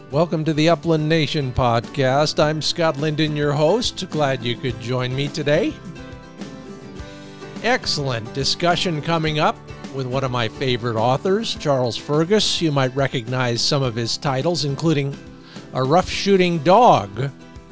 Welcome to the Upland Nation podcast. I'm Scott Linden, your host. Glad you could join me today. Excellent discussion coming up with one of my favorite authors, Charles Fergus. You might recognize some of his titles, including A Rough Shooting Dog.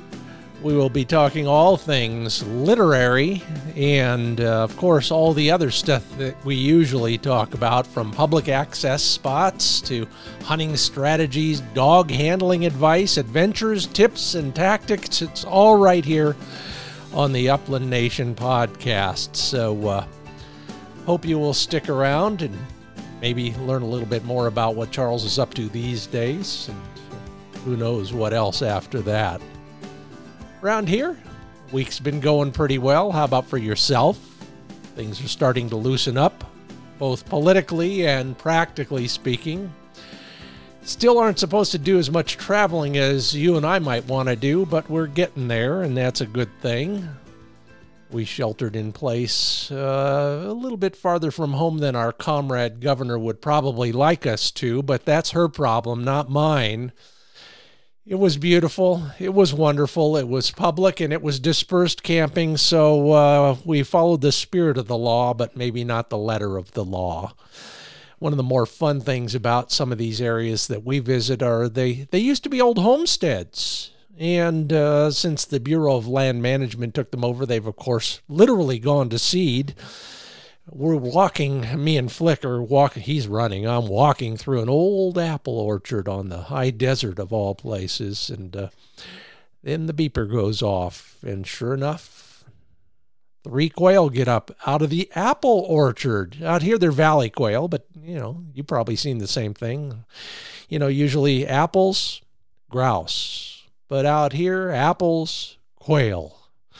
We will be talking all things literary and, of course, all the other stuff that we usually talk about, from public access spots to hunting strategies, dog handling advice, adventures, tips, and tactics. It's all right here on the Upland Nation podcast. So hope you will stick around and maybe learn a little bit more about what Charles is up to these days, and who knows what else after that. Around here, week's been going pretty well. How about for yourself? Things are starting to loosen up, both politically and practically speaking. Still aren't supposed to do as much traveling as you and I might want to do, but we're getting there, and that's a good thing. We sheltered in place a little bit farther from home than our comrade governor would probably like us to, but that's her problem, not mine. It was beautiful. It was wonderful. It was public, and it was dispersed camping, so we followed the spirit of the law, but maybe not the letter of the law. One of the more fun things about some of these areas that we visit are they used to be old homesteads, and since the Bureau of Land Management took them over, they've, of course, literally gone to seed. We're walking, me and Flick are walking, he's running, I'm walking through an old apple orchard on the high desert of all places, and then the beeper goes off, and sure enough, 3 quail get up out of the apple orchard. Out here they're valley quail, but you've probably seen the same thing. Usually apples, grouse, but out here, apples, quail.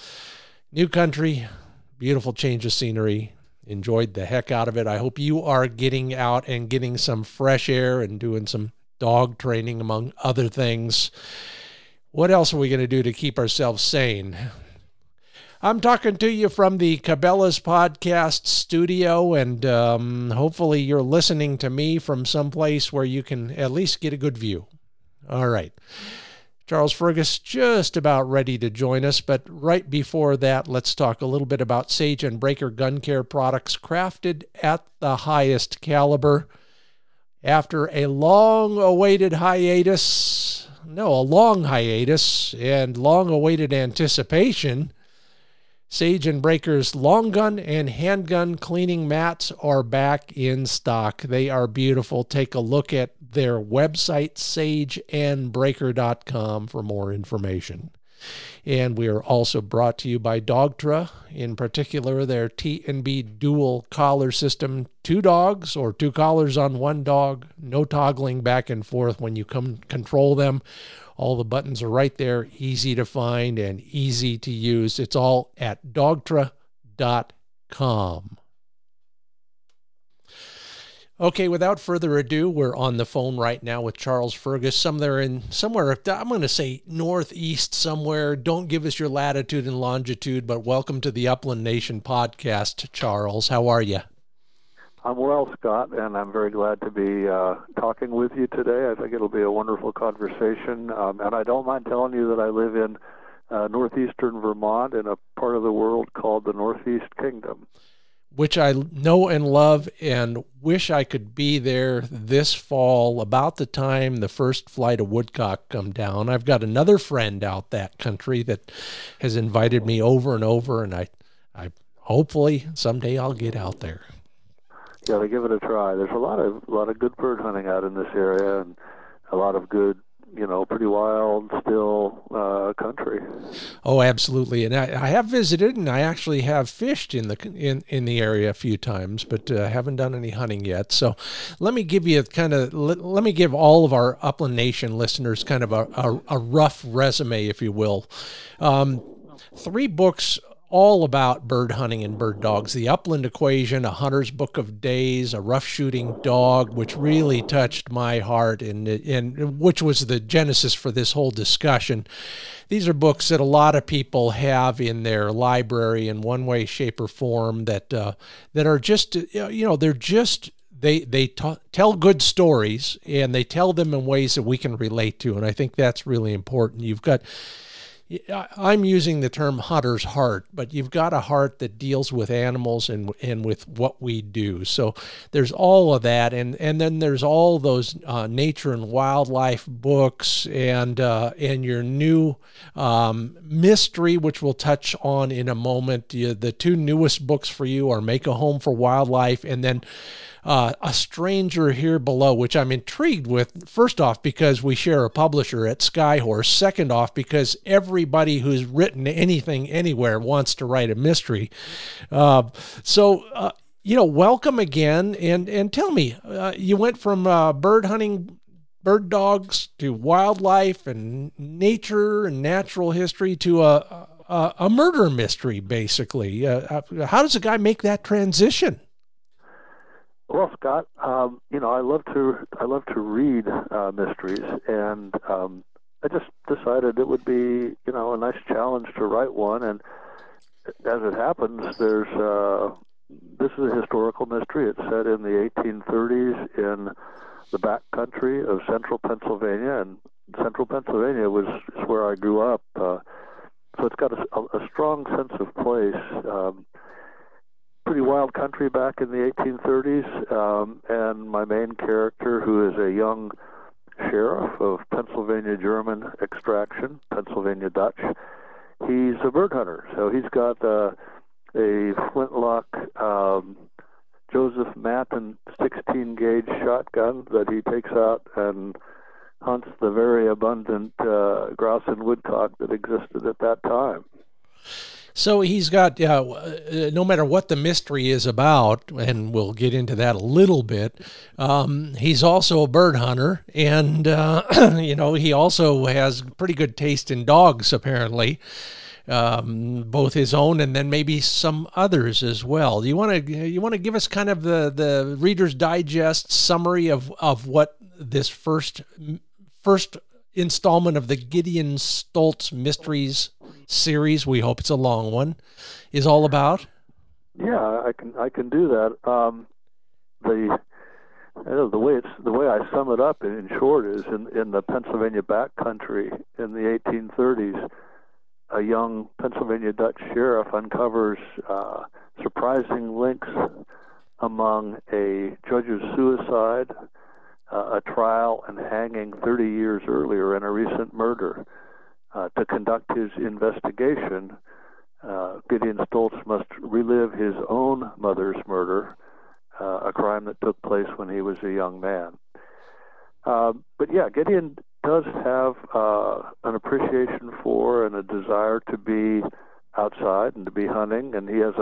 New country, beautiful change of scenery. Enjoyed the heck out of it. I hope you are getting out and getting some fresh air and doing some dog training, among other things. What else are we going to do to keep ourselves sane? I'm talking to you from the Cabela's podcast studio, and hopefully you're listening to me from someplace where you can at least get a good view. All right. Charles Fergus just about ready to join us, but right before that, let's talk a little bit about Sage and Braker Gun Care products, crafted at the highest caliber. After a long hiatus and long-awaited anticipation, Sage and Braker's long gun and handgun cleaning mats are back in stock. They are beautiful. Take a look at their website, sageandbraker.com, for more information. And we are also brought to you by Dogtra, in particular their T&B dual collar system. 2 dogs or 2 collars on 1 dog. No toggling back and forth when you control them. All the buttons are right there, easy to find and easy to use. It's all at dogtra.com. Okay, without further ado, we're on the phone right now with Charles Fergus. Somewhere, I'm going to say northeast somewhere. Don't give us your latitude and longitude, but welcome to the Upland Nation podcast, Charles. How are you? I'm well, Scott, and I'm very glad to be talking with you today. I think it'll be a wonderful conversation, and I don't mind telling you that I live in northeastern Vermont in a part of the world called the Northeast Kingdom, which I know and love and wish I could be there this fall, about the time the first flight of woodcock come down. I've got another friend out that country that has invited me over and over, and I hopefully someday I'll get out there. Yeah, to give it a try. There's a lot of good bird hunting out in this area, and a lot of good, pretty wild, still country. Oh, absolutely. And I have visited, and I actually have fished in the area a few times, but haven't done any hunting yet. So let me give you let me give all of our Upland Nation listeners kind of a rough resume, if you will. 3 books all about bird hunting and bird dogs. The Upland Equation, A Hunter's Book of Days, A Rough Shooting Dog, which really touched my heart and which was the genesis for this whole discussion. These are books that a lot of people have in their library in one way, shape, or form that are just, they're just tell good stories, and they tell them in ways that we can relate to, and I think that's really important. I'm using the term hunter's heart, but you've got a heart that deals with animals and with what we do. So there's all of that, and then there's all those nature and wildlife books, and your new mystery, which we'll touch on in a moment. The two newest books for you are Make a Home for Wildlife, and then A Stranger Here Below, which I'm intrigued with, first off, because we share a publisher at Skyhorse. Second off, because everybody who's written anything anywhere wants to write a mystery. Welcome again. And tell me, you went from bird hunting, bird dogs, to wildlife and nature and natural history to a murder mystery, basically. How does a guy make that transition? Well, Scott, I love to read mysteries, and I just decided it would be, a nice challenge to write one. And as it happens, this is a historical mystery. It's set in the 1830s in the back country of central Pennsylvania, and central Pennsylvania is where I grew up. So it's got a strong sense of place. Pretty wild country back in the 1830s, and my main character, who is a young sheriff of Pennsylvania German extraction, Pennsylvania Dutch, he's a bird hunter. So he's got a flintlock Joseph Matten 16-gauge shotgun that he takes out and hunts the very abundant grouse and woodcock that existed at that time. So he's got, no matter what the mystery is about, and we'll get into that a little bit, he's also a bird hunter, and, he also has pretty good taste in dogs, apparently, both his own and then maybe some others as well. You want to give us kind of the Reader's Digest summary of what this first installment of the Gideon Stoltz Mysteries series, we hope it's a long one, is all about? Yeah, I can do that. The way I sum it up in short is in the Pennsylvania backcountry in the 1830s, a young Pennsylvania Dutch sheriff uncovers surprising links among a judge's suicide, a trial, and hanging 30 years earlier, and a recent murder. To conduct his investigation, Gideon Stoltz must relive his own mother's murder, a crime that took place when he was a young man. But yeah, Gideon does have an appreciation for and a desire to be outside and to be hunting, and he has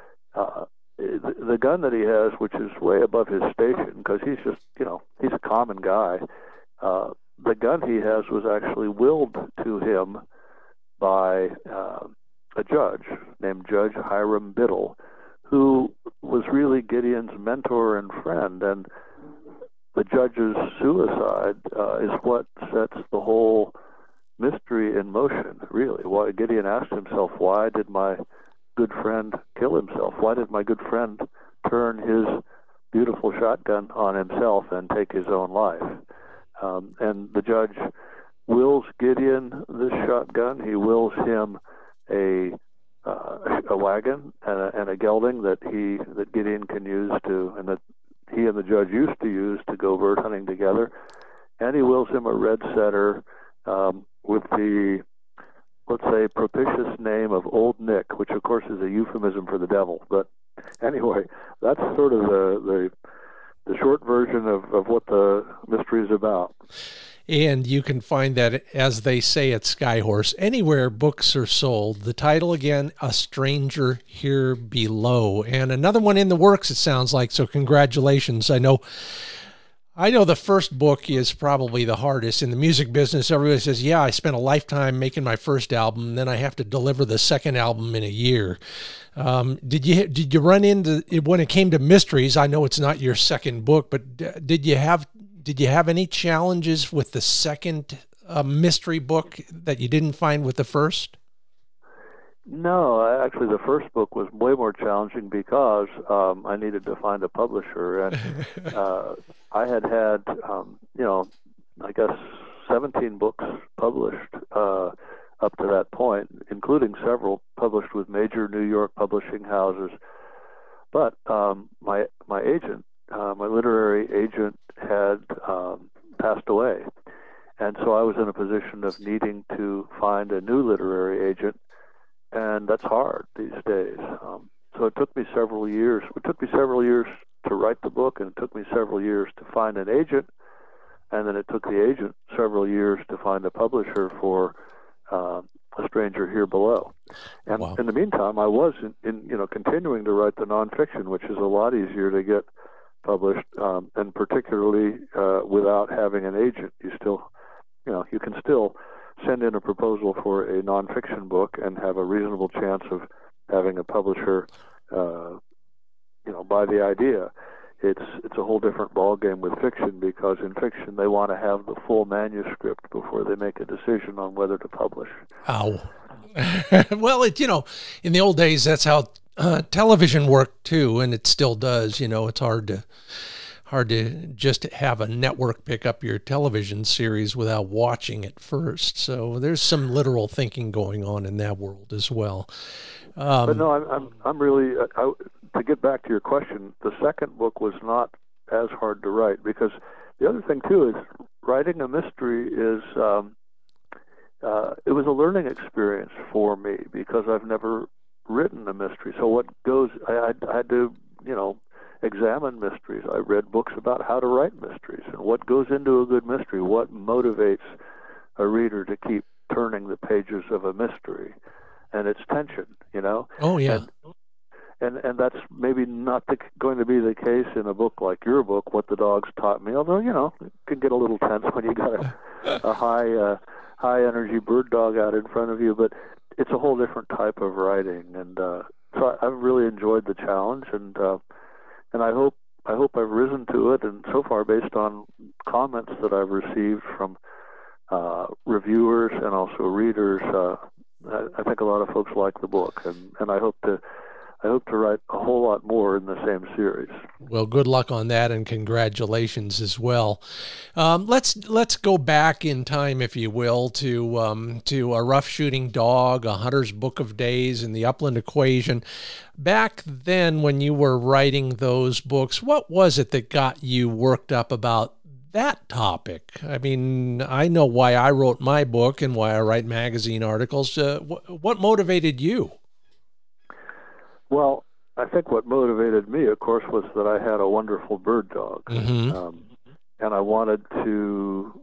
the gun that he has, which is way above his station, because he's just, he's a common guy. The gun he has was actually willed to him by a judge named Judge Hiram Biddle, who was really Gideon's mentor and friend. And the judge's suicide is what sets the whole mystery in motion, really. Why Gideon asked himself, why did my good friend kill himself? Why did my good friend turn his beautiful shotgun on himself and take his own life? And the judge wills Gideon this shotgun. He wills him a wagon and a gelding that Gideon can use and that he and the judge used to use to go bird hunting together. And he wills him a red setter with the, let's say, propitious name of Old Nick, which of course is a euphemism for the devil. But anyway, that's sort of the short version of what the mystery is about. And you can find that, as they say at Skyhorse, anywhere books are sold. The title again, A Stranger Here Below. And another one in the works, it sounds like, so congratulations. I know the first book is probably the hardest. In the music business, everybody says, yeah, I spent a lifetime making my first album, then I have to deliver the second album in a year. Did you run into, when it came to mysteries, I know it's not your second book, but did you have any challenges with the second mystery book that you didn't find with the first? No, actually, the first book was way more challenging because I needed to find a publisher, and uh, I had I guess 17 books published up to that point, including several published with major New York publishing houses. But my agent, my literary agent, had passed away, and so I was in a position of needing to find a new literary agent, and that's hard these days. So it took me several years. It took me several years to write the book, and it took me several years to find an agent, and then it took the agent several years to find a publisher for A Stranger Here Below. And Wow. in the meantime, I was continuing to write the nonfiction, which is a lot easier to get published, and particularly without having an agent. You can still send in a proposal for a nonfiction book and have a reasonable chance of having a publisher, buy the idea. It's a whole different ballgame with fiction, because in fiction they want to have the full manuscript before they make a decision on whether to publish. Ow. Well, in the old days, that's how television worked too, and it still does. It's hard to just have a network pick up your television series without watching it first. So there's some literal thinking going on in that world as well. But no, I'm really to get back to your question. The second book was not as hard to write, because the other thing too is writing a mystery is it was a learning experience for me, because I've never written a mystery. So I had to examine mysteries. I read books about how to write mysteries and what goes into a good mystery, what motivates a reader to keep turning the pages of a mystery, and its tension. Oh yeah. And that's maybe not going to be the case in a book like your book, What the Dogs Taught Me. Although it can get a little tense when you got a high energy bird dog out in front of you, but it's a whole different type of writing, and so I've really enjoyed the challenge, and I hope I've risen to it. And so far, based on comments that I've received from reviewers and also readers, I think a lot of folks like the book, and I hope to write a whole lot more in the same series. Well, good luck on that, and congratulations as well. Let's go back in time, if you will, to A Rough Shooting Dog, A Hunter's Book of Days, and The Upland Equation. Back then, when you were writing those books, what was it that got you worked up about that topic? I mean, I know why I wrote my book and why I write magazine articles. What motivated you? Well, I think what motivated me, of course, was that I had a wonderful bird dog, Mm-hmm. and I wanted to,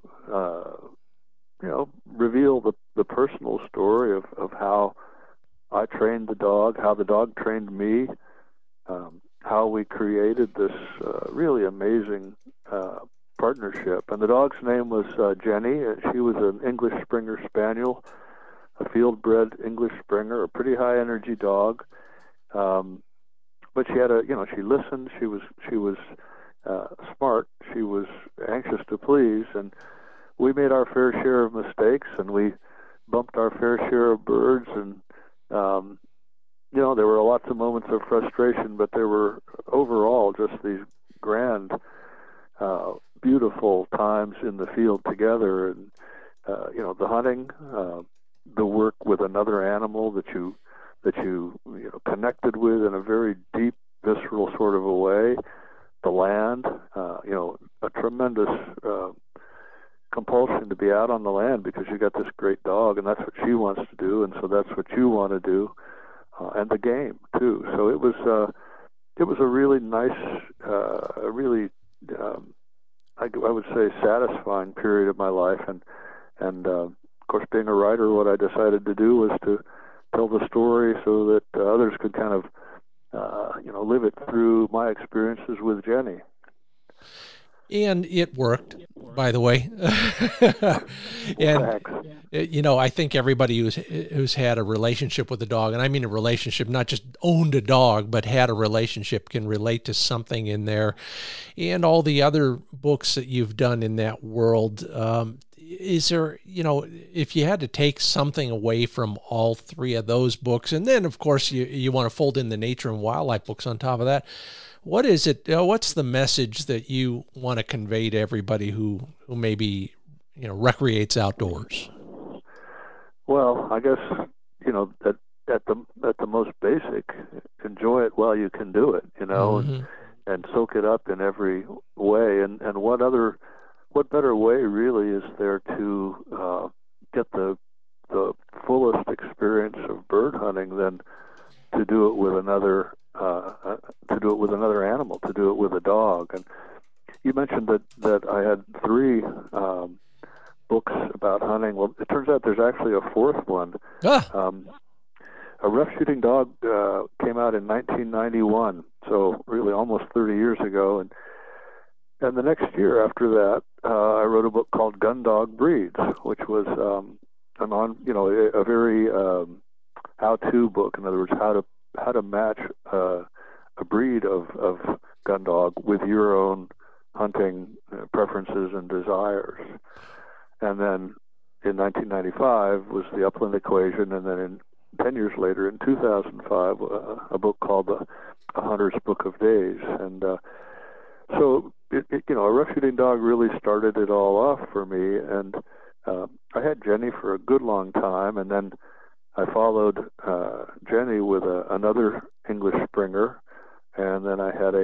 reveal the personal story of how I trained the dog, how the dog trained me, how we created this really amazing partnership. And the dog's name was Jenny. She was an English Springer Spaniel, a field-bred English Springer, a pretty high-energy dog. But she had she listened. She was smart. She was anxious to please, and we made our fair share of mistakes, and we bumped our fair share of birds, and there were lots of moments of frustration, but there were overall just these grand, beautiful times in the field together, and the hunting, the work with another animal that you connected with in a very deep, visceral sort of a way. The land, a tremendous compulsion to be out on the land, because you got this great dog, and that's what she wants to do, and so that's what you want to do, and the game too. So it was a really nice, I would say, satisfying period of my life, and of course, being a writer, what I decided to do was to tell the story so that others could kind of, live it through my experiences with Jenny. And it worked, by the way. And Thanks. I think everybody who's had a relationship with a dog, and I mean a relationship, not just owned a dog, but had a relationship, can relate to something in there. And all the other books that you've done in that world. Is there, if you had to take something away from all three of those books, and then of course you want to fold in the nature and wildlife books on top of that, what is it? What's the message that you want to convey to everybody who maybe recreates outdoors? Well, I guess at the most basic, enjoy it while you can do it. Mm-hmm. And soak it up in every way. And what better way really is there to get the fullest experience of bird hunting than to do it with another animal, to do it with a dog. And you mentioned that I had three books about hunting. Well, it turns out there's actually a fourth one. Um, a Rough Shooting Dog came out in 1991, so really almost 30 years ago. And the next year after that, I wrote a book called Gun Dog Breeds, which was a very how-to book. In other words, how to match a breed of gun dog with your own hunting preferences and desires. And then in 1995 was the Upland Equation, and then 10 years later, in 2005, a book called A Hunter's Book of Days. And so, A Rough Shooting Dog really started it all off for me. And I had Jenny for a good long time, and then I followed Jenny with another English Springer, and then I had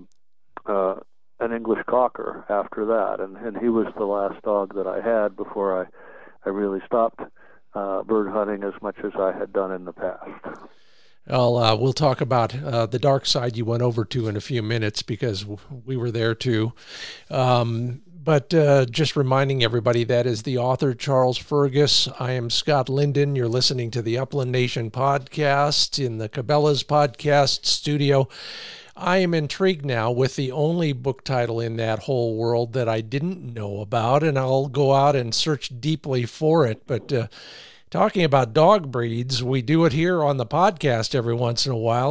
an English Cocker after that, and he was the last dog that I had before I really stopped bird hunting as much as I had done in the past. Well, we'll talk about the dark side you went over to in a few minutes because we were there too. But just reminding everybody, that is the author, Charles Fergus. I am Scott Linden. You're listening to the Upland Nation podcast in the Cabela's podcast studio. I am intrigued now with the only book title in that whole world that I didn't know about, and I'll go out and search deeply for it. But talking about dog breeds, we do it here on the podcast every once in a while.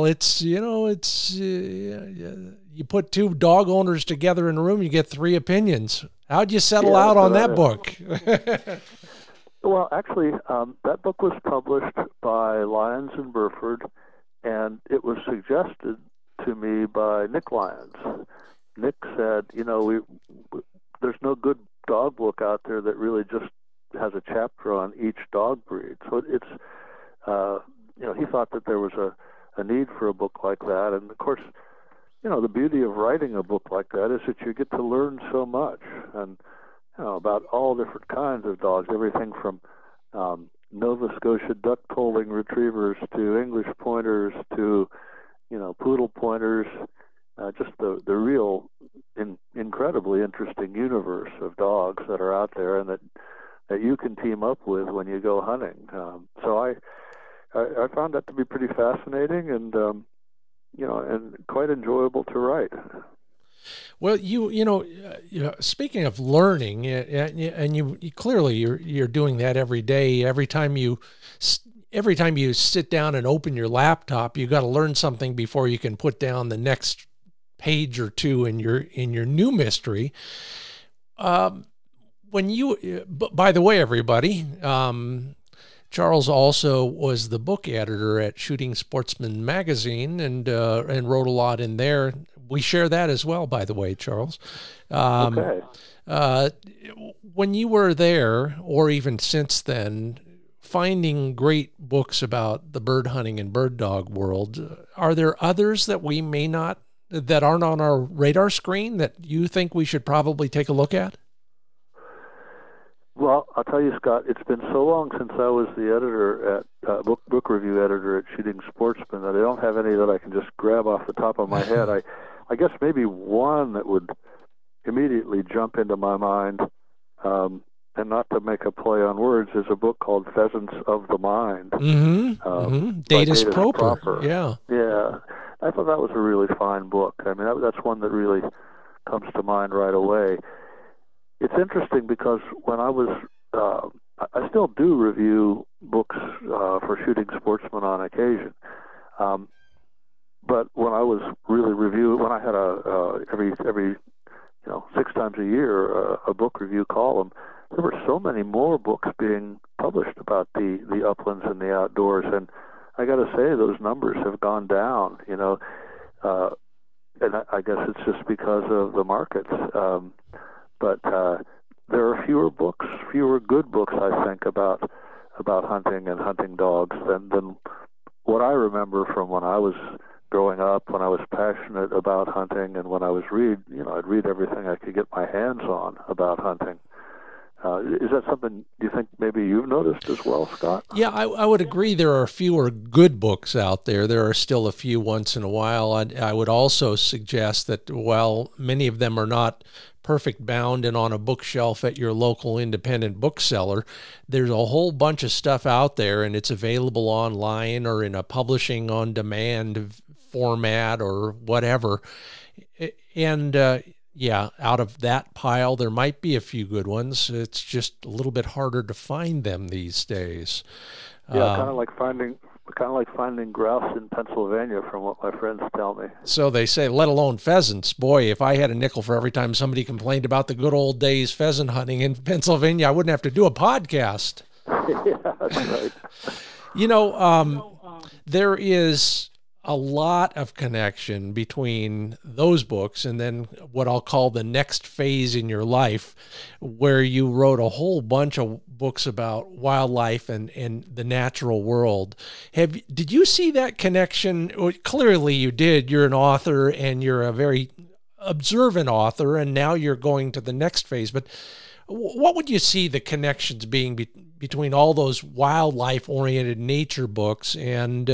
You put two dog owners together in a room, you get three opinions. How'd you settle out on that book? Well, actually, that book was published by Lyons and Burford, and it was suggested to me by Nick Lyons. Nick said, there's no good dog book out there that really just has a chapter on each dog breed. So it's, he thought that there was a need for a book like that. And of course, the beauty of writing a book like that is that you get to learn so much and, about all different kinds of dogs, everything from Nova Scotia duck-tolling retrievers to English pointers to, poodle pointers, just the real incredibly interesting universe of dogs that are out there and that you can team up with when you go hunting. So I found that to be pretty fascinating and quite enjoyable to write. Well, speaking of learning, and you clearly you're doing that every day. Every time you sit down and open your laptop, you got to learn something before you can put down the next page or two in your new mystery. By the way, everybody, Charles also was the book editor at Shooting Sportsman magazine and wrote a lot in there. We share that as well, by the way, Charles. Okay. When you were there, or even since then, finding great books about the bird hunting and bird dog world, are there others that that aren't on our radar screen that you think we should probably take a look at? Well, I'll tell you, Scott, it's been so long since I was the editor at book review editor at Shooting Sportsman that I don't have any that I can just grab off the top of my head. I guess maybe one that would immediately jump into my mind, and not to make a play on words, is a book called Pheasants of the Mind. Datus Proper. Yeah. I thought that was a really fine book. I mean, that's one that really comes to mind right away. It's interesting because when I was, I still do review books for Shooting Sportsman on occasion. But when I was really when I had every 6 times a year a book review column, there were so many more books being published about the uplands and the outdoors, and I got to say those numbers have gone down. And I guess it's just because of the markets. But there are fewer good books, I think, about hunting and hunting dogs than what I remember from when I was growing up, when I was passionate about hunting, and when I was I'd read everything I could get my hands on about hunting. Is that something you think maybe you've noticed as well, Scott? Yeah, I would agree there are fewer good books out there. There are still a few once in a while. I would also suggest that while many of them are not perfect bound and on a bookshelf at your local independent bookseller, there's a whole bunch of stuff out there, and it's available online or in a publishing on demand format or whatever. And yeah, out of that pile, there might be a few good ones. It's just a little bit harder to find them these days. Yeah, kind of like finding grouse in Pennsylvania, from what my friends tell me. So they say, let alone pheasants. Boy, if I had a nickel for every time somebody complained about the good old days pheasant hunting in Pennsylvania, I wouldn't have to do a podcast. Yeah, that's right. There is a lot of connection between those books and then what I'll call the next phase in your life, where you wrote a whole bunch of books about wildlife and the natural world. Did you see that connection? Well, clearly you did. You're an author and you're a very observant author, and now you're going to the next phase. But what would you see the connections being between all those wildlife-oriented nature books and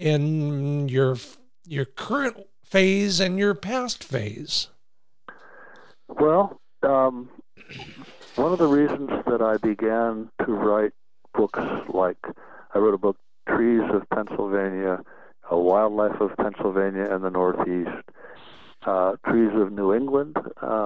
your current phase and your past phase? Well, one of the reasons that I began to write books, like I wrote a book, Trees of Pennsylvania, a Wildlife of Pennsylvania and the Northeast, Trees of New England,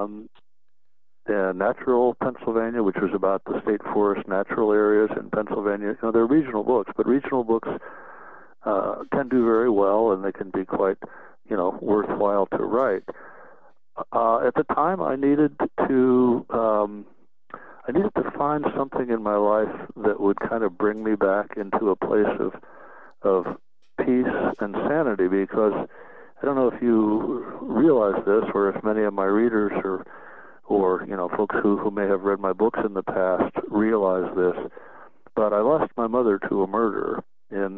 Natural Pennsylvania, which was about the state forest natural areas in Pennsylvania. They're regional books, but regional books can do very well, and they can be quite, worthwhile to write. At the time, I needed to find something in my life that would kind of bring me back into a place of peace and sanity, because I don't know if you realize this, or if many of my readers or folks who may have read my books in the past realize this, but I lost my mother to a murder in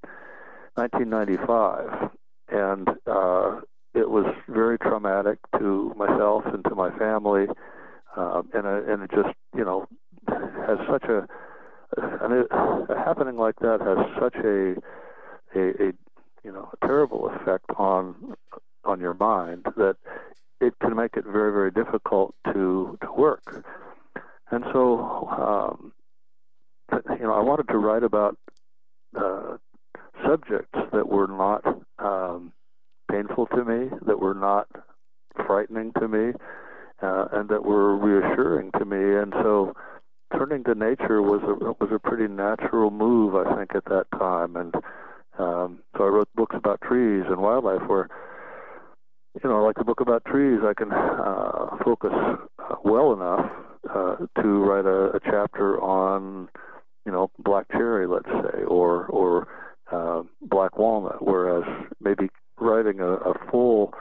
1995, and it was very traumatic to myself and to my family, and it just has such a happening like that has such a terrible effect on your mind that it can make it very, very difficult to work. And so, I wanted to write about subjects that were not painful to me, that were not frightening to me, and that were reassuring to me. And so, turning to nature was a pretty natural move, I think, at that time. And so I wrote books about trees and wildlife where, like the book about trees, I can focus well enough to write a chapter on, black cherry, let's say, or black walnut, whereas maybe writing a full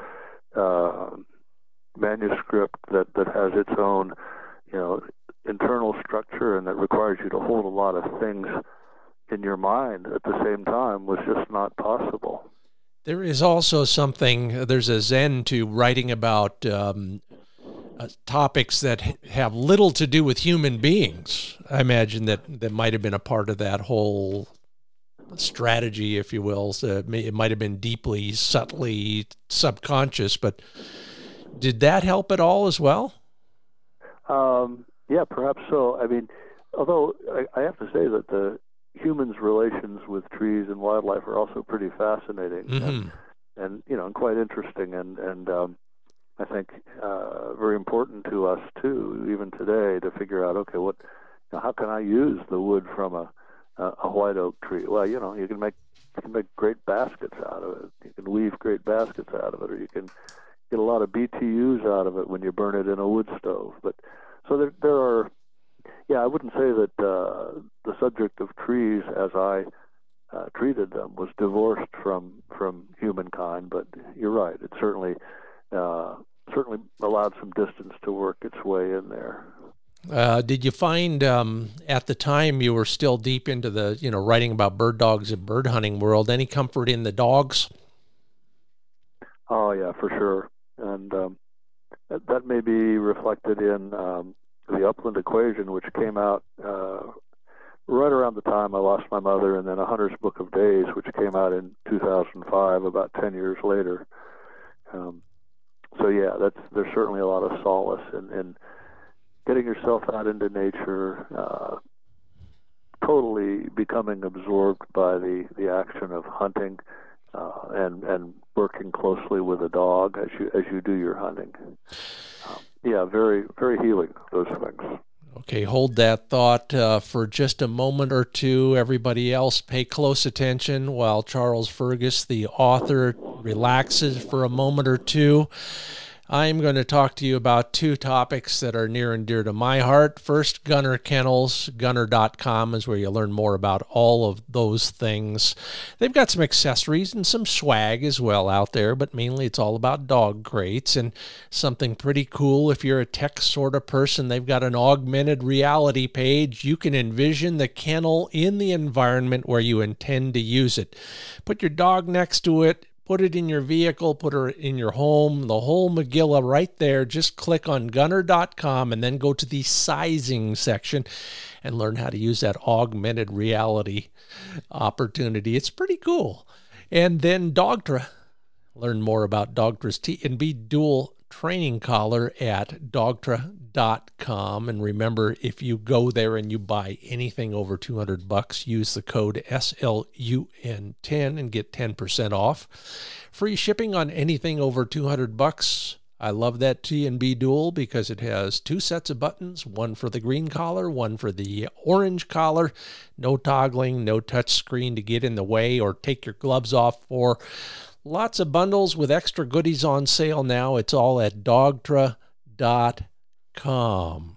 manuscript that has its own, internal structure and that requires you to hold a lot of things in your mind at the same time was just not possible. There is also there's a zen to writing about topics that have little to do with human beings. I imagine that might have been a part of that whole strategy, if you will. So it might have been deeply, subtly subconscious, but did that help at all as well? Yeah, perhaps so. I mean, although I have to say that the humans' relations with trees and wildlife are also pretty fascinating, Mm-hmm. and quite interesting. And I think, very important to us too, even today, to figure out, okay, how can I use the wood from a white oak tree? Well, you can make great baskets out of it. You can weave great baskets out of it, or you can get a lot of BTUs out of it when you burn it in a wood stove. But so there are, I wouldn't say that the subject of trees, as I treated them, was divorced from humankind. But you're right; it certainly allowed some distance to work its way in there. Did you find at the time you were still deep into the, writing about bird dogs and bird hunting world, any comfort in the dogs? Oh, yeah, for sure. And that may be reflected in the Upland Equation, which came out right around the time I lost my mother, and then A Hunter's Book of Days, which came out in 2005, about 10 years later. So, yeah, there's certainly a lot of solace in getting yourself out into nature, totally becoming absorbed by the action of hunting, and working closely with a dog as you do your hunting. Very, very healing, those things. Okay, hold that thought for just a moment or two. Everybody else, pay close attention while Charles Fergus, the author, relaxes for a moment or two. I'm going to talk to you about two topics that are near and dear to my heart. First, Gunner Kennels. Gunner.com is where you'll learn more about all of those things. They've got some accessories and some swag as well out there, but mainly it's all about dog crates and something pretty cool. If you're a tech sort of person, they've got an augmented reality page. You can envision the kennel in the environment where you intend to use it. Put your dog next to it. Put it in your vehicle, put her in your home, the whole Megillah right there. Just click on gunner.com and then go to the sizing section and learn how to use that augmented reality opportunity. It's pretty cool. And then Dogtra. Learn more about Dogtra's T&B dual training collar at dogtra.com. And remember, if you go there and you buy anything over $200, use the code SLUN10 and get 10% off. Free shipping on anything over $200. I love that T&B dual because it has two sets of buttons, one for the green collar, one for the orange collar. No toggling, no touch screen to get in the way or take your gloves off for. Lots of bundles with extra goodies on sale now. It's all at dogtra.com.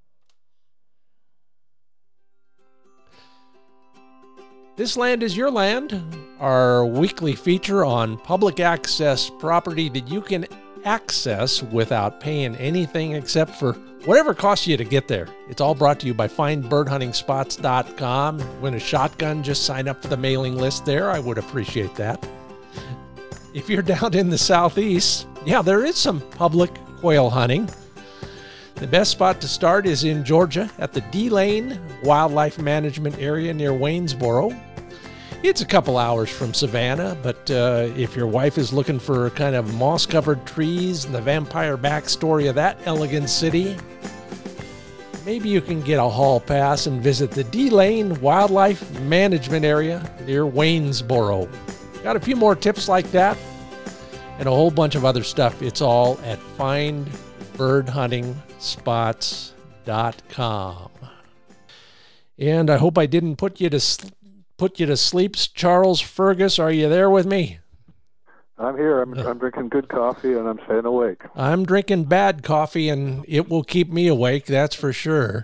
This Land is Your Land, our weekly feature on public access property that you can access without paying anything except for whatever it costs you to get there. It's all brought to you by findbirdhuntingspots.com. Win a shotgun, just sign up for the mailing list there. I would appreciate that. If you're down in the southeast, there is some public quail hunting. The best spot to start is in Georgia at the D-Lane Wildlife Management Area near Waynesboro. It's a couple hours from Savannah, but if your wife is looking for kind of moss-covered trees and the vampire backstory of that elegant city, maybe you can get a hall pass and visit the D-Lane Wildlife Management Area near Waynesboro. Got a few more tips like that and a whole bunch of other stuff. It's all at findbirdhuntingspots.com. And I hope I didn't put you to sleep. Charles Fergus, are you there with me? I'm here. I'm drinking good coffee and I'm staying awake. I'm drinking bad coffee and it will keep me awake, that's for sure.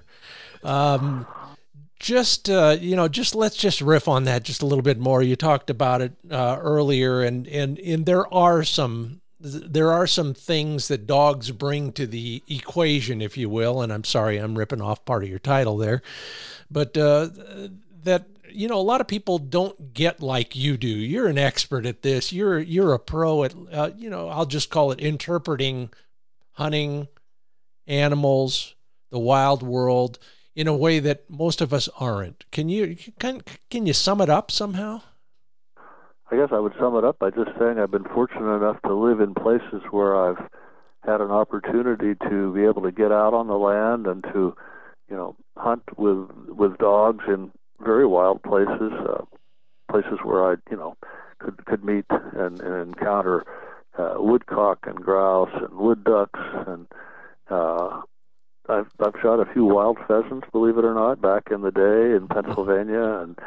Let's just riff on that just a little bit more. You talked about it earlier, and there are some things that dogs bring to the equation, if you will. And I'm sorry, I'm ripping off part of your title there, but that a lot of people don't get like you do. You're an expert at this. You're a pro at I'll just call it interpreting hunting animals, the wild world, in a way that most of us aren't. Can you sum it up somehow? I guess I would sum it up by just saying I've been fortunate enough to live in places where I've had an opportunity to be able to get out on the land and to, hunt with dogs in very wild places, places where I, could meet and encounter woodcock and grouse and wood ducks, and I've shot a few wild pheasants, believe it or not, back in the day in Pennsylvania, and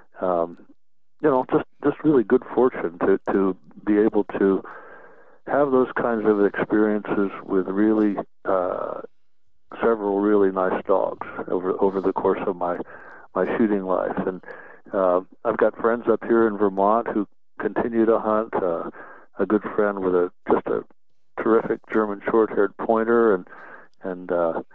just really good fortune to be able to have those kinds of experiences with really several really nice dogs over the course of my shooting life. And I've got friends up here in Vermont who continue to hunt. A good friend with just a terrific German short-haired pointer, and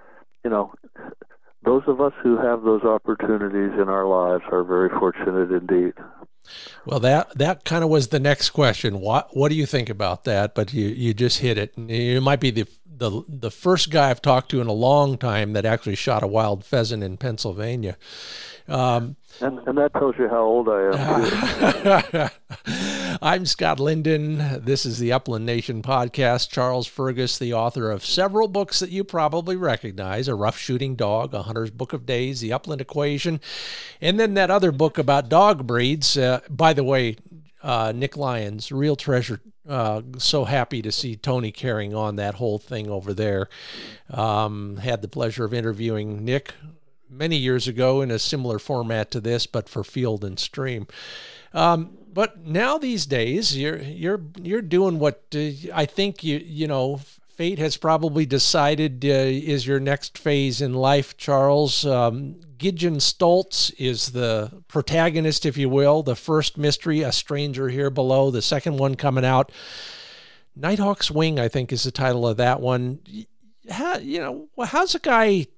those of us who have those opportunities in our lives are very fortunate indeed. Well, that kind of was the next question. What do you think about that? But you just hit it. You might be the first guy I've talked to in a long time that actually shot a wild pheasant in Pennsylvania. And that tells you how old I am, too. I'm Scott Linden. This is the Upland Nation podcast. Charles Fergus, the author of several books that you probably recognize: A Rough Shooting Dog, A Hunter's Book of Days, The Upland Equation, and then that other book about dog breeds. By the way, Nick Lyons, real treasure. So happy to see Tony carrying on that whole thing over there. Had the pleasure of interviewing Nick many years ago in a similar format to this, but for Field and Stream. But now these days, you're doing what I think fate has probably decided is your next phase in life, Charles. Gideon Stoltz is the protagonist, if you will. The first mystery, A Stranger Here Below. The second one coming out, Nighthawk's Wing, I think, is the title of that one. How's a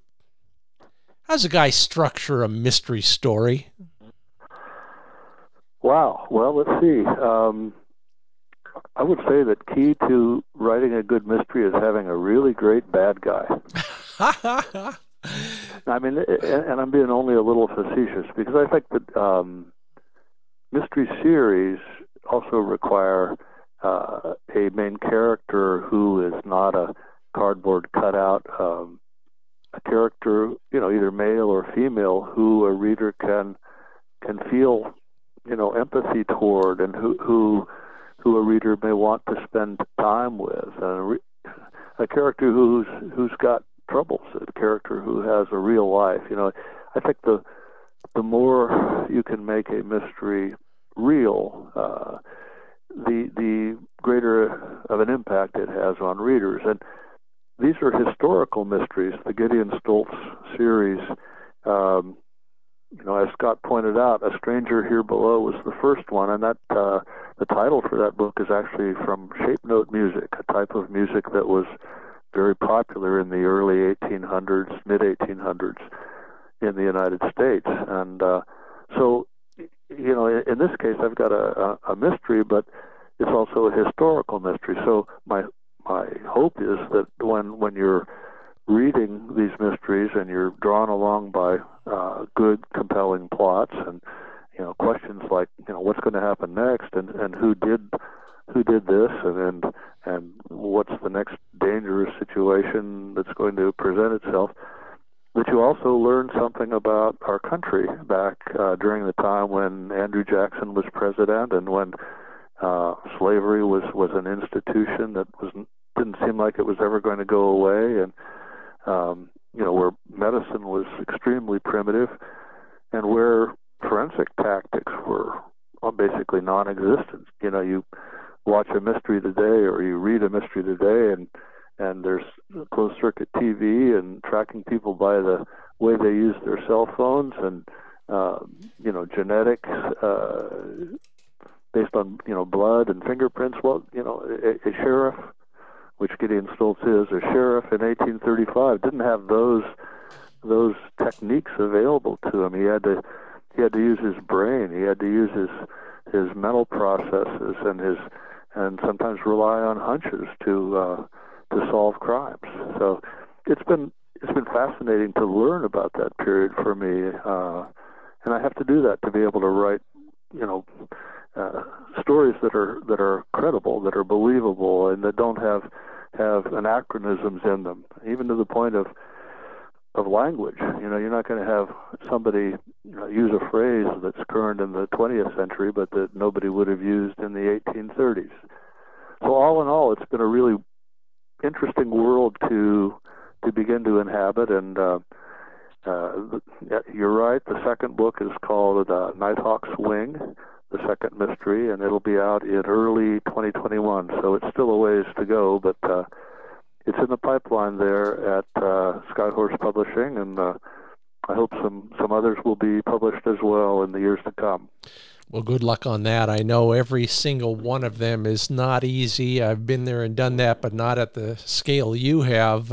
guy structure a mystery story? Wow. Well, let's see. I would say that key to writing a good mystery is having a really great bad guy. I mean, and I'm being only a little facetious, because I think that mystery series also require a main character who is not a cardboard cutout, a character, either male or female, who a reader can feel, empathy toward, and who a reader may want to spend time with. A character who's got troubles, a character who has a real life. I think the more you can make a mystery real, the greater of an impact it has on readers. And these are historical mysteries. The Gideon Stoltz series, as Scott pointed out, A Stranger Here Below was the first one, and that the title for that book is actually from shape note music, a type of music that was very popular in the early 1800s, mid-1800s in the United States. And so, in this case, I've got a mystery, but it's also a historical mystery. So my hope is that when you're reading these mysteries and you're drawn along by good, compelling plots and questions like what's going to happen next, and who did this, and what's the next dangerous situation that's going to present itself, that you also learn something about our country back during the time when Andrew Jackson was president, and when slavery was an institution that didn't seem like it was ever going to go away, and where medicine was extremely primitive, and where forensic tactics were basically non-existent. You watch a mystery today, or you read a mystery today, and there's closed circuit TV and tracking people by the way they use their cell phones, and genetics based on blood and fingerprints. Well, a sheriff, which Gideon Stoltz is, a sheriff in 1835, didn't have those techniques available to him. He had to use his brain. He had to use his mental processes and sometimes rely on hunches to solve crimes. So it's been fascinating to learn about that period for me, and I have to do that to be able to write stories that are credible, that are believable, and that don't have anachronisms in them, even to the point of language. You're not going to have somebody use a phrase that's current in the 20th century, but that nobody would have used in the 1830s. So all in all, it's been a really interesting world to begin to inhabit. And you're right. The second book is called Nighthawk's Wing, the second mystery, and it'll be out in early 2021. So it's still a ways to go, but it's in the pipeline there at Skyhorse Publishing, and I hope some others will be published as well in the years to come. Well, good luck on that. I know every single one of them is not easy. I've been there and done that, but not at the scale you have.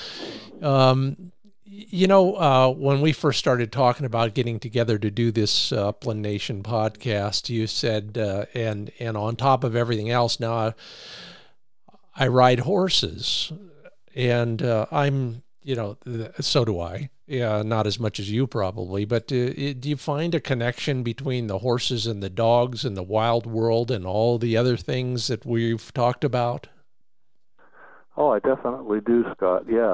When we first started talking about getting together to do this Upland Nation podcast, you said, and on top of everything else, now I ride horses, and so do I. Yeah, not as much as you probably, but do you find a connection between the horses and the dogs and the wild world and all the other things that we've talked about? Oh, I definitely do, Scott. Yeah.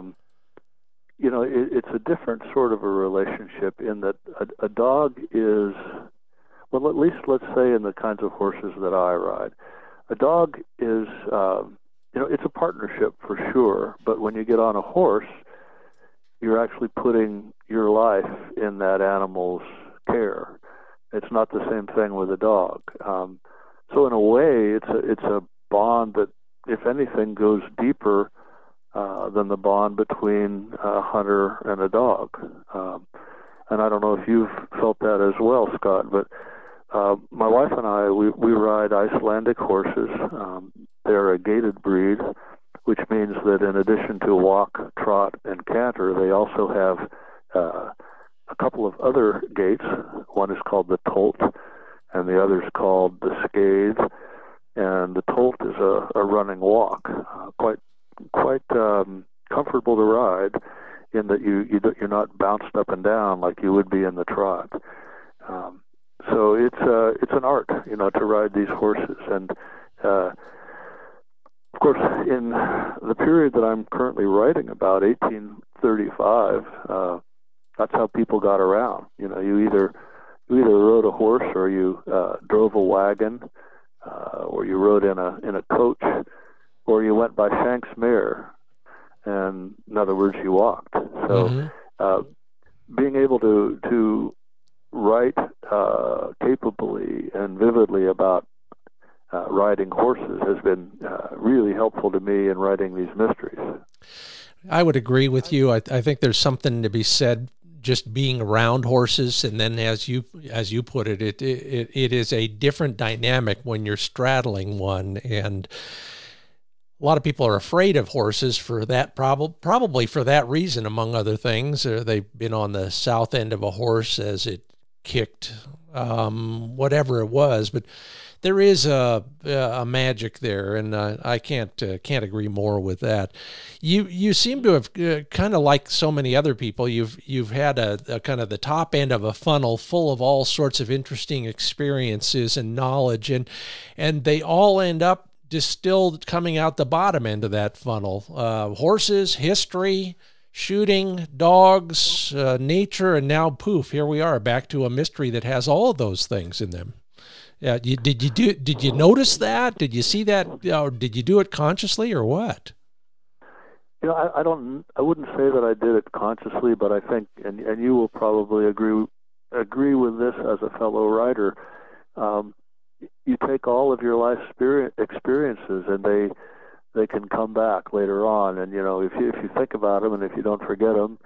It's a different sort of a relationship in that a dog is, well, at least let's say in the kinds of horses that I ride, a dog is, it's a partnership for sure, but when you get on a horse, you're actually putting your life in that animal's care. It's not the same thing with a dog. So in a way, it's a bond that, if anything, goes deeper than the bond between a hunter and a dog. And I don't know if you've felt that as well, Scott, but my wife and I, we ride Icelandic horses. They're a gaited breed, which means that in addition to walk, trot, and canter, they also have a couple of other gaits. One is called the tolt, and the other is called the scathe. And the tolt is a running walk, quite comfortable to ride, in that you're not bounced up and down like you would be in the trot. So it's an art, to ride these horses. And of course, in the period that I'm currently writing about, 1835, that's how people got around. You either rode a horse, or you drove a wagon, or you rode in a coach, or you went by Shank's mare, and in other words, you walked. So, being able to write capably and vividly about riding horses has been really helpful to me in writing these mysteries. I would agree with you. I think there's something to be said just being around horses, and then as you put it, it is a different dynamic when you're straddling one. And a lot of people are afraid of horses for that, probably for that reason, among other things. They've been on the south end of a horse as it kicked, whatever it was, but there is a magic there, and I can't agree more with that. You seem to have kind of like so many other people. You've had a kind of the top end of a funnel full of all sorts of interesting experiences and knowledge, and they all end up distilled coming out the bottom end of that funnel. Horses, history, shooting, dogs, nature, and now poof, here we are back to a mystery that has all of those things in them. Yeah, did you notice that? Did you see that? Or did you do it consciously, or what? I wouldn't say that I did it consciously, but I think, and you will probably agree with this as a fellow writer. You take all of your life experiences, and they can come back later on. And if you think about them, and if you don't forget them,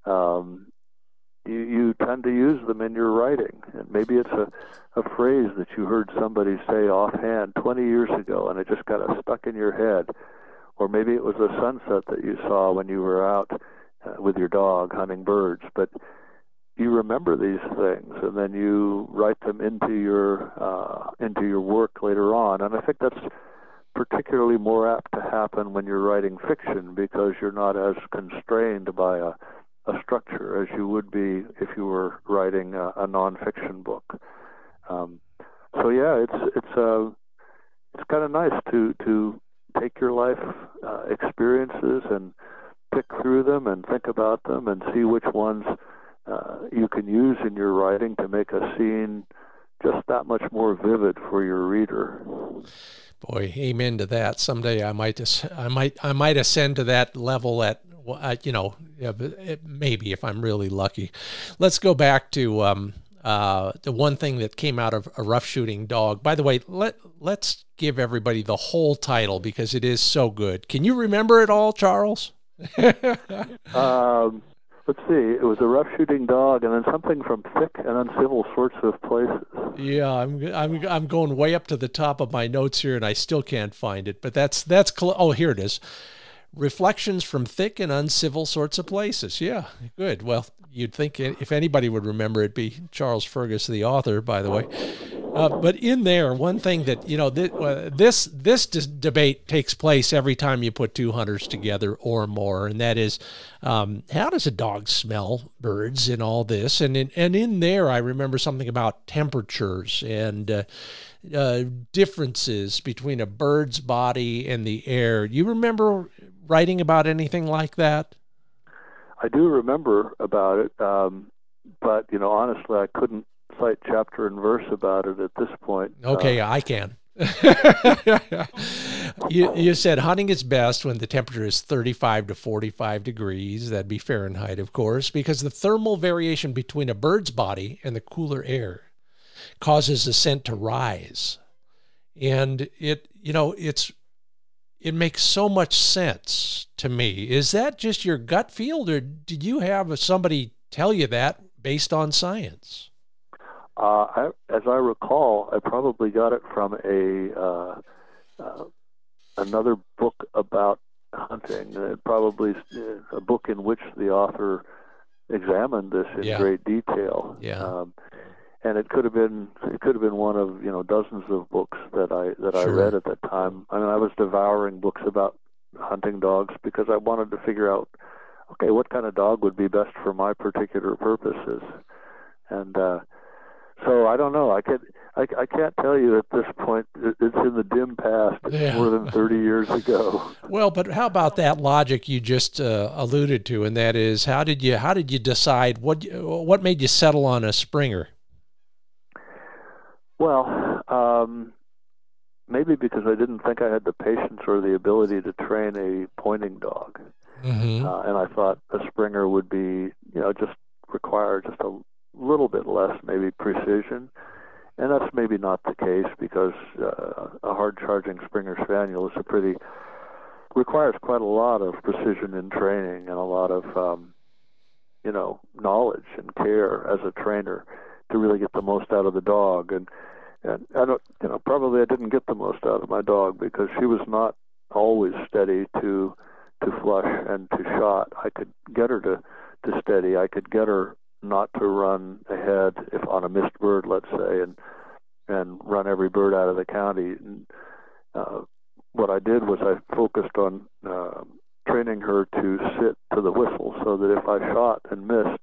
you tend to use them in your writing. And maybe it's a phrase that you heard somebody say offhand 20 years ago, and it just got stuck in your head. Or maybe it was a sunset that you saw when you were out with your dog hunting birds. But you remember these things, and then you write them into your work later on. And I think that's particularly more apt to happen when you're writing fiction, because you're not as constrained by a structure as you would be if you were writing a nonfiction book. So yeah, it's kind of nice to take your life experiences and pick through them and think about them and see which ones you can use in your writing to make a scene just that much more vivid for your reader. Boy, amen to that. Someday I might ascend to that level at, yeah, but maybe if I'm really lucky. Let's go back to the one thing that came out of A Rough Shooting Dog. By the way, let's give everybody the whole title because it is so good. Can you remember it all, Charles? Let's see. It was A Rough Shooting Dog, and then something from Thick and Uncivil Sorts of Places. Yeah, I'm going way up to the top of my notes here, and I still can't find it. But oh, here it is. Reflections from Thick and Uncivil Sorts of Places. Yeah, good. Well, you'd think if anybody would remember, it'd be Charles Fergus, the author, by the way. But in there, one thing that, this debate takes place every time you put two hunters together or more, and that is, how does a dog smell birds in all this? And in there, I remember something about temperatures and differences between a bird's body and the air. You remember writing about anything like that? I do remember about it, but honestly, I couldn't cite chapter and verse about it at this point. Okay, I can. You said hunting is best when the temperature is 35 to 45 degrees. That'd be Fahrenheit, of course, because the thermal variation between a bird's body and the cooler air causes the scent to rise. And it makes so much sense to me. Is that just your gut feel, or did you have somebody tell you that based on science? As I recall, I probably got it from another book about hunting. Probably a book in which the author examined this in great detail. Yeah. And it could have been one of dozens of books that I read at that time. I mean, I was devouring books about hunting dogs because I wanted to figure out, okay, what kind of dog would be best for my particular purposes. And so I don't know. I can't tell you at this point. It's in the dim past. It's more than 30 years ago. Well, but how about that logic you just alluded to, and that is, how did you decide what made you settle on a Springer? Well, maybe because I didn't think I had the patience or the ability to train a pointing dog, and I thought a Springer would be, just require just a little bit less, maybe precision, and that's maybe not the case because a hard-charging Springer Spaniel requires quite a lot of precision in training and a lot of knowledge and care as a trainer to really get the most out of the dog. And I don't, probably I didn't get the most out of my dog because she was not always steady to flush and to shot. I could get her to steady. I could get her not to run ahead if on a missed bird, let's say, and run every bird out of the county. And, what I did was I focused on training her to sit to the whistle so that if I shot and missed,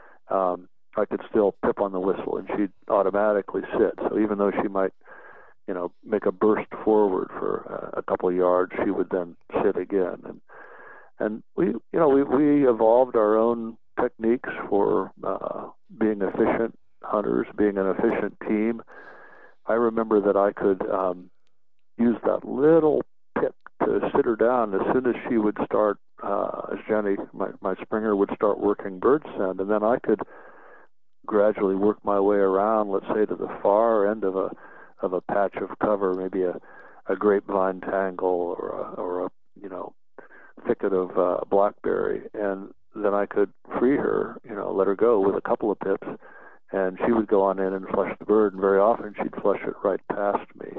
I could still pip on the whistle and she'd automatically sit. So even though she might, make a burst forward for a couple of yards, she would then sit again. And we evolved our own techniques for being efficient hunters, being an efficient team. I remember that I could use that little pip to sit her down as soon as she would start, as Jenny, my Springer, would start working bird scent, and then I could gradually work my way around, let's say, to the far end of a patch of cover, maybe a grapevine tangle or a thicket of blackberry, and then I could free her, let her go with a couple of pips, and she would go on in and flush the bird, and very often she'd flush it right past me.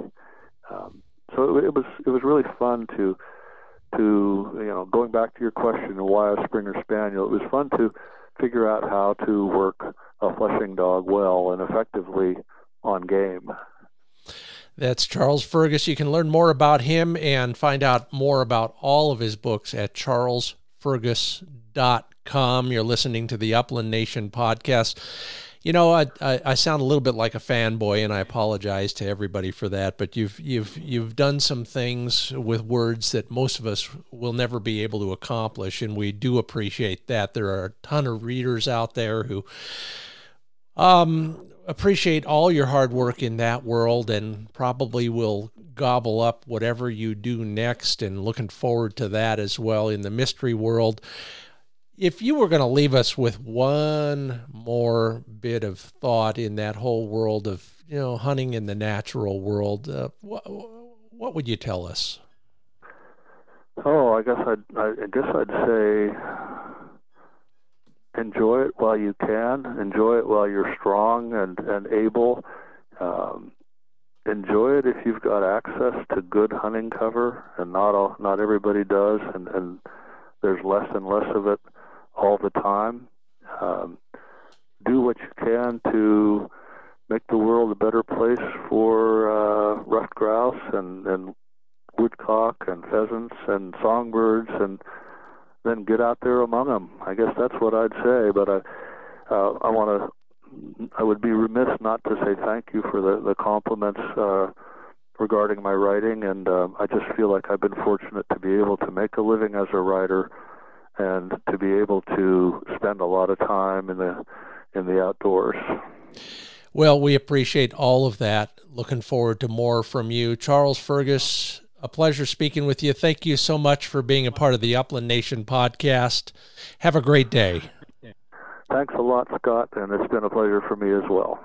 So it was really fun to going back to your question of why a Springer Spaniel, it was fun to figure out how to work a flushing dog well and effectively on game. That's Charles Fergus. You can learn more about him and find out more about all of his books at charlesfergus.com. You're listening to the Upland Nation podcast. I sound a little bit like a fanboy, and I apologize to everybody for that, but you've done some things with words that most of us will never be able to accomplish, and we do appreciate that. There are a ton of readers out there who appreciate all your hard work in that world, and probably will gobble up whatever you do next, and looking forward to that as well in the mystery world. If you were going to leave us with one more bit of thought in that whole world of, hunting in the natural world, what would you tell us? Oh, I guess I'd say enjoy it while you can. Enjoy it while you're strong and able. Enjoy it if you've got access to good hunting cover, and not everybody does, and there's less and less of it all the time. Do what you can to make the world a better place for ruffed grouse and woodcock and pheasants and songbirds, and then get out there among them. I guess that's what I'd say. But I would be remiss not to say thank you for the compliments regarding my writing, and I just feel like I've been fortunate to be able to make a living as a writer and to be able to spend a lot of time in the outdoors. Well, we appreciate all of that. Looking forward to more from you. Charles Fergus, a pleasure speaking with you. Thank you so much for being a part of the Upland Nation podcast. Have a great day. Thanks a lot, Scott, and it's been a pleasure for me as well.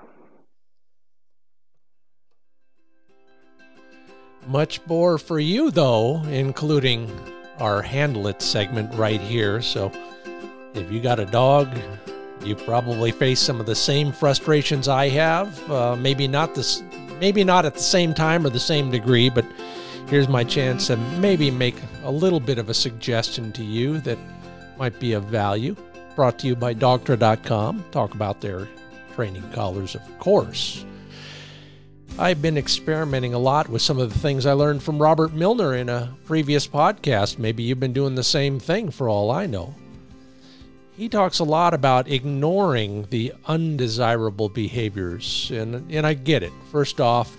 Much more for you, though, including our Handle It segment right here. So if you got a dog, you probably face some of the same frustrations I have. Maybe not at the same time or the same degree, but here's my chance to maybe make a little bit of a suggestion to you that might be of value. Brought to you by Dogtra.com. Talk about their training collars, of course. I've been experimenting a lot with some of the things I learned from Robert Milner in a previous podcast. Maybe you've been doing the same thing for all I know. He talks a lot about ignoring the undesirable behaviors, and I get it. First off,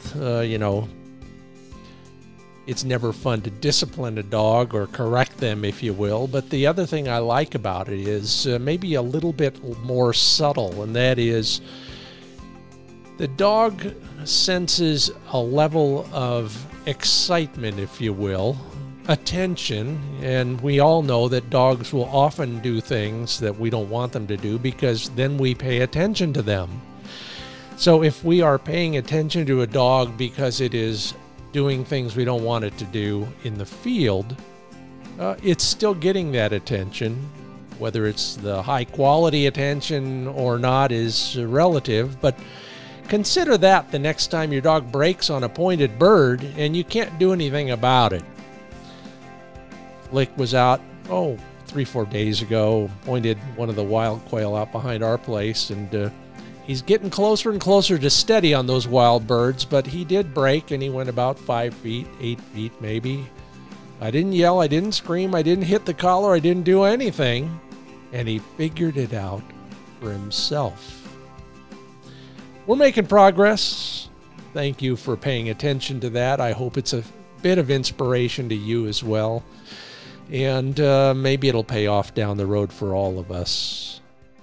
it's never fun to discipline a dog or correct them, if you will. But the other thing I like about it is maybe a little bit more subtle, and that is the dog senses a level of excitement, if you will, attention, and we all know that dogs will often do things that we don't want them to do because then we pay attention to them. So if we are paying attention to a dog because it is doing things we don't want it to do in the field, it's still getting that attention. Whether it's the high quality attention or not is relative, but consider that the next time your dog breaks on a pointed bird and you can't do anything about it. Flick was out, 3-4 days ago, pointed one of the wild quail out behind our place, and he's getting closer and closer to steady on those wild birds, but he did break, and he went about 5 feet, 8 feet maybe. I didn't yell, I didn't scream, I didn't hit the collar, I didn't do anything, and he figured it out for himself. We're making progress. Thank you for paying attention to that. I hope it's a bit of inspiration to you as well, and maybe it'll pay off down the road for all of us.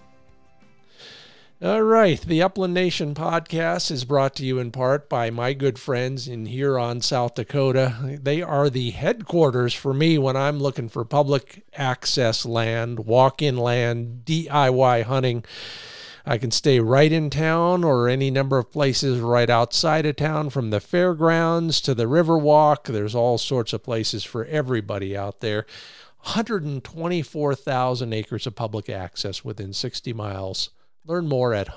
All right, the Upland Nation podcast is brought to you in part by my good friends in Huron, South Dakota. They are the headquarters for me when I'm looking for public access land, walk-in land, DIY hunting. I can stay right in town or any number of places right outside of town, from the fairgrounds to the Riverwalk. There's all sorts of places for everybody out there. 124,000 acres of public access within 60 miles. Learn more at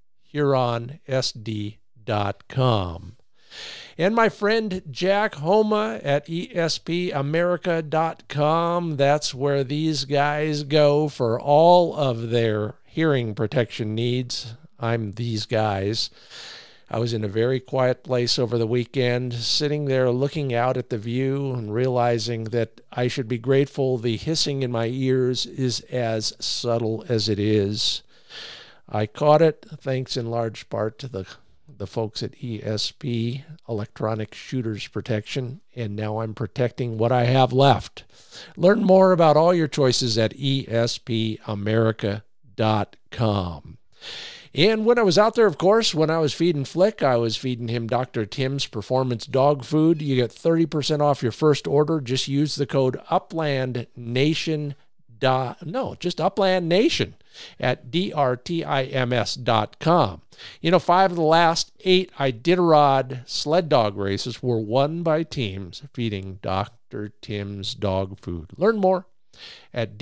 hunthuronsd.com. And my friend Jack Homa at espamerica.com. That's where these guys go for all of their hearing protection needs. I'm these guys. I was in a very quiet place over the weekend, sitting there looking out at the view and realizing that I should be grateful the hissing in my ears is as subtle as it is. I caught it thanks in large part to the folks at ESP, Electronic Shooters Protection, and now I'm protecting what I have left. Learn more about all your choices at espamerica.com. And when I was out there, of course, when I was feeding Flick, I was feeding him Dr. Tim's Performance Dog Food. You get 30% off your first order. Just use the code UplandNation. Just Upland Nation at drtims.com. 5 of the last 8 Iditarod sled dog races were won by teams feeding Dr. Tim's dog food. Learn more at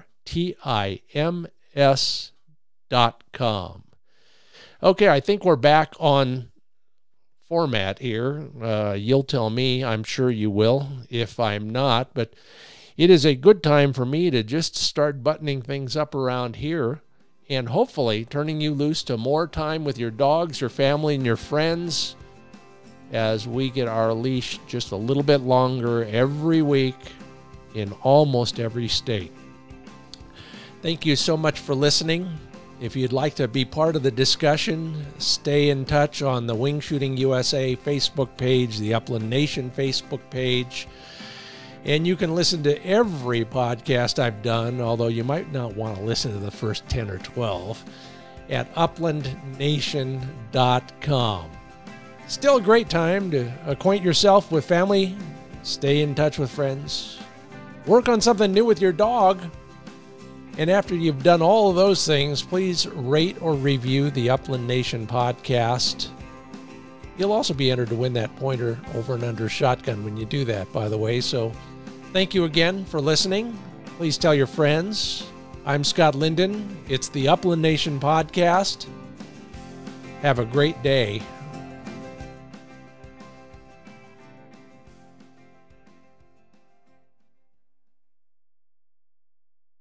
drtims.com. Okay, I think we're back on format here. You'll tell me, I'm sure you will, if I'm not, but it is a good time for me to just start buttoning things up around here and hopefully turning you loose to more time with your dogs, your family, and your friends as we get our leash just a little bit longer every week in almost every state. Thank you so much for listening. If you'd like to be part of the discussion, stay in touch on the Wing Shooting USA Facebook page, the Upland Nation Facebook page. And you can listen to every podcast I've done, although you might not want to listen to the first 10 or 12, at uplandnation.com. Still a great time to acquaint yourself with family, stay in touch with friends, work on something new with your dog. And after you've done all of those things, please rate or review the Upland Nation podcast. You'll also be entered to win that pointer over and under shotgun when you do that, by the way. So thank you again for listening. Please tell your friends. I'm Scott Linden. It's the Upland Nation podcast. Have a great day.